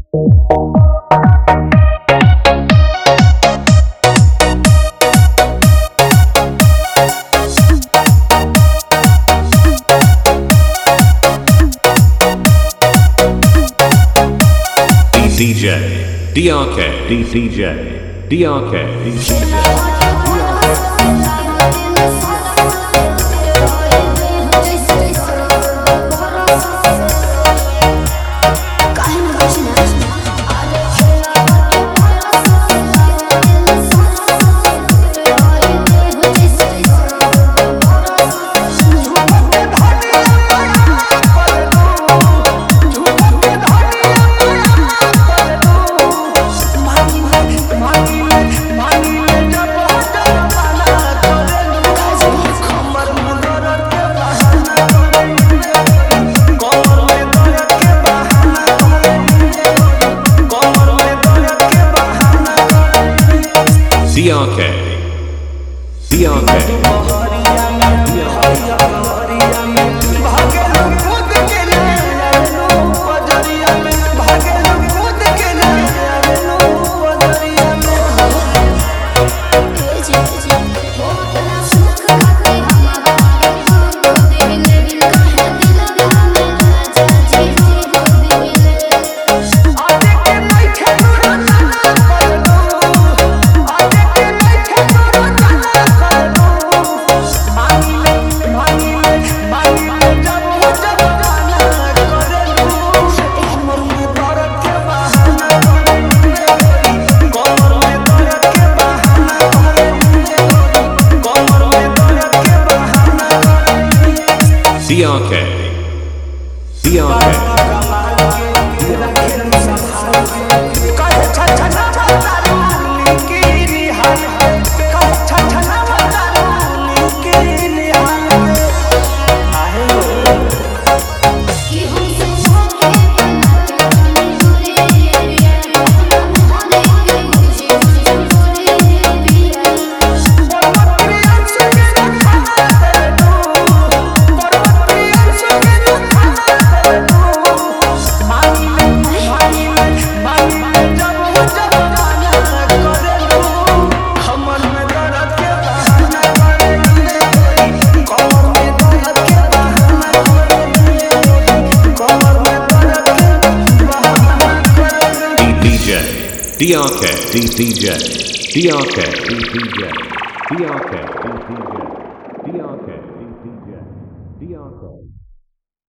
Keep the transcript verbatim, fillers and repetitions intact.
D J, D R K, D C J, D R K, D C J. D R K, D R K. D R K, D R K. D R K, D C J, D R K, D C J, D R K, D C J.